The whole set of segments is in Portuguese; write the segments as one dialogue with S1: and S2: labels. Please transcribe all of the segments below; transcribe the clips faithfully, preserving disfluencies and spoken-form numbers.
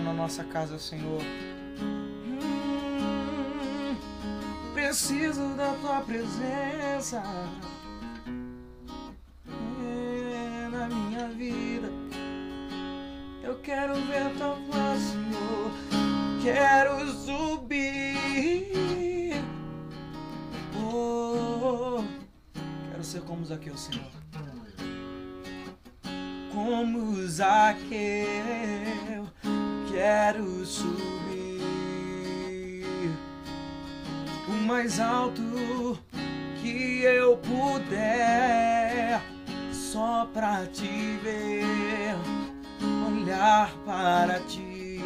S1: na nossa casa, Senhor. Hum, preciso da tua presença é, na minha vida. Eu quero ver tua voz, Senhor. Quero subir. Oh, quero ser como Zaqueu, Senhor. Como Zaqueu, quero subir o mais alto que eu puder, só pra te ver, olhar para ti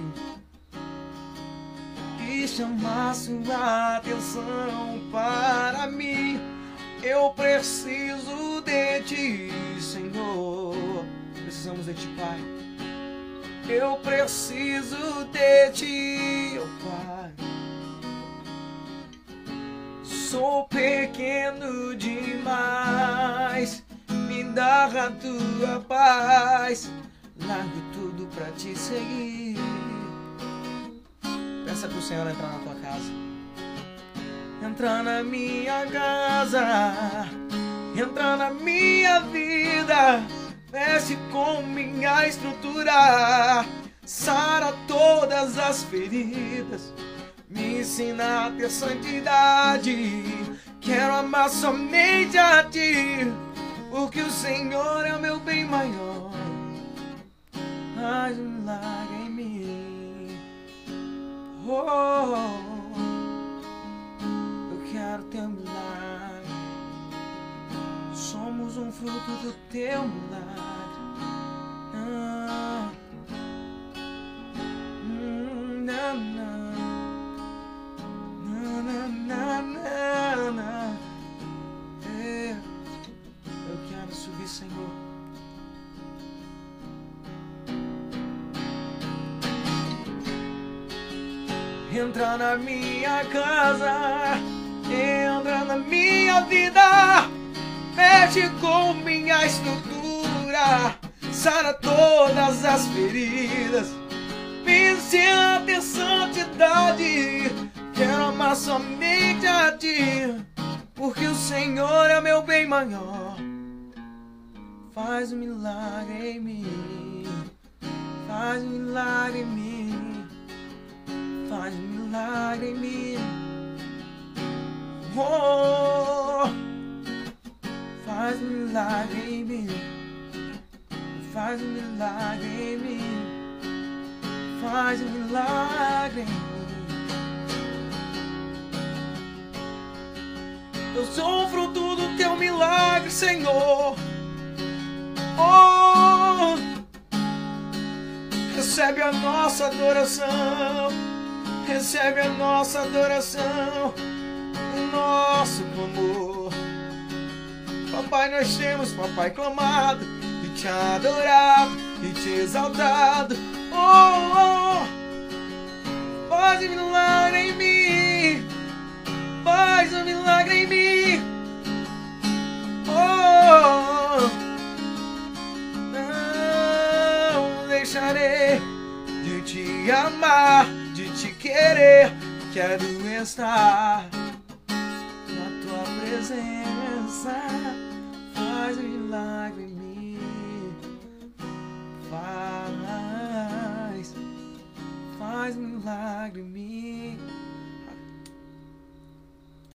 S1: e chamar sua atenção para mim. Eu preciso de ti, Senhor. Precisamos de ti, Pai. Eu preciso de ti, oh Pai. Sou pequeno demais, me dá a tua paz. Largo tudo pra te seguir. Peça pro Senhor entrar na tua casa. Entra na minha casa, entra na minha vida, mexe com minha estrutura, sara todas as feridas, me ensina a ter santidade. Quero amar somente a ti, porque o Senhor é o meu bem maior. Faz um milagre em mim. Oh, quero teu milagre. Somos um fruto do teu milagre. Ah, hum, na, na, na, na, na, na. É, eu quero subir, Senhor. Entra na minha casa, entra na minha vida, mexe com minha estrutura, sara todas as feridas, me ensina a ter santidade. Quero amar somente a ti, porque o Senhor é meu bem maior. Faz um milagre em mim, faz um milagre em mim, faz um milagre em mim. Oh, faz um milagre em mim, faz um milagre em mim, faz um milagre em mim. Eu sou fruto do teu milagre, Senhor. Oh, recebe a nossa adoração, recebe a nossa adoração, nosso clamor. Papai, nós temos, papai, clamado e te adorado e te exaltado. Oh, oh, faz um milagre em mim, faz um milagre em mim. Oh, não deixarei de te amar, de te querer. Quero estar na tua presença. Faz um milagre em mim, faz, faz um milagre em mim.